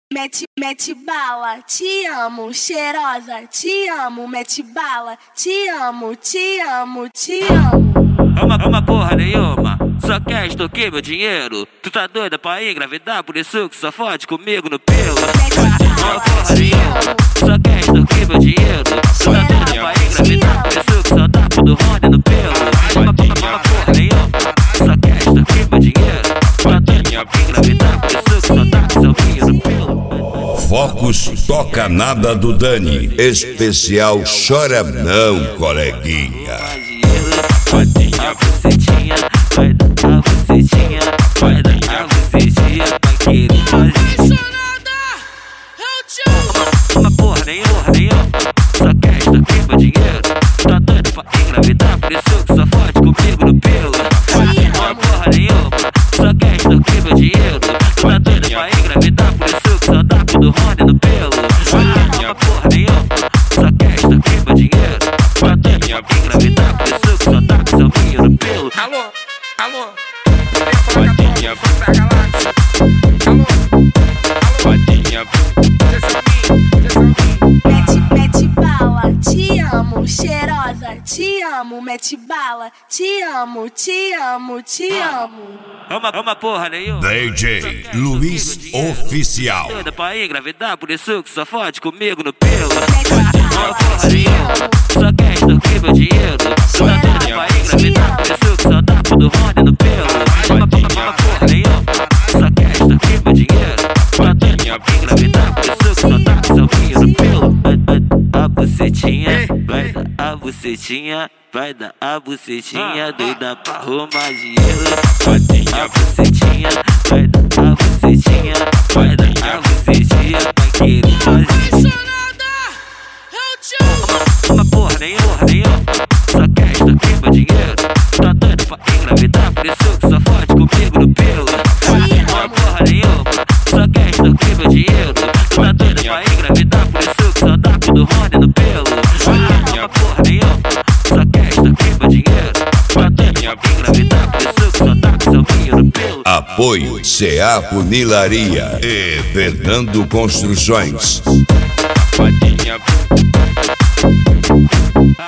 Mete bala, te amo, cheirosa, te amo, mete bala, te amo, te amo, te amo. Uma porra nenhuma, só quer extorquir meu dinheiro. Tu tá doida pra engravidar, por isso que só fode comigo no pelo. Uma porra nenhuma, só quer extorquir meu dinheiro. Tu tá doida pra engravidar, por isso que só dá pro Rony no pelo. Uma porra nenhuma, só quer extorquir meu dinheiro. Tu tá doida pra engravidar, por isso que só dá pro seu filho no pelo. Focus Toca Nada do Dani, especial Chora Não, coleguinha. Vai dar a bucetinha, vai dar a bucetinha, vai dar a bucetinha, vai querer fazer. Uma porra nenhuma, só quer extorquir meu dinheiro. Tá doido pra engravidar, por isso que só fode comigo no pelo. Uma porra nenhuma, só quer extorquir meu dinheiro. Tá doido pra engravidar, por isso que só dá pro Rony no pelo. Uma porra nenhuma, só quer extorquir meu dinheiro. Tá doido pra engravidar, por isso que só dá pro seu filho no pelo. Alô, Vadinha, da galáxia. Alô, Vadinha. Mete bala, te amo, cheirosa, te amo, mete bala, te amo, te amo, te amo. Uma porra nenhuma. DJ Luiz Oficial. Doida pra engravidar, por isso que só fode comigo no pelo. Uma porra nenhuma, só quer extorquir meu dinheiro. Tu tá doida pra engravidar, por isso que só dá pro Rony no pelo. Uma porra nenhuma, só quer extorquir meu dinheiro. Tu tá doida pra engravidar, por isso que só dá pro seu filho no pelo. A bucetinha, vai dar a bucetinha, vai dar a bucetinha, doida pra arrumar dinheiro. A bucetinha, vai dar a bucetinha, vai dar a bucetinha, vai querer fazer. Uma porra nenhuma, só quer extorquir meu dinheiro. Tá doido pra engravidar, por isso que só fode comigo no pelo. Uma porra nenhuma, só quer extorquir meu dinheiro. Tá doido pra engravidar, por isso que só dá pro Rony no pelo. Uma porra nenhuma, só quer extorquir meu dinheiro. Tá doido pra engravidar, por isso que só dá pro seu filho no pelo. Apoio CA Funilaria e Fernando Construções. Vadinha.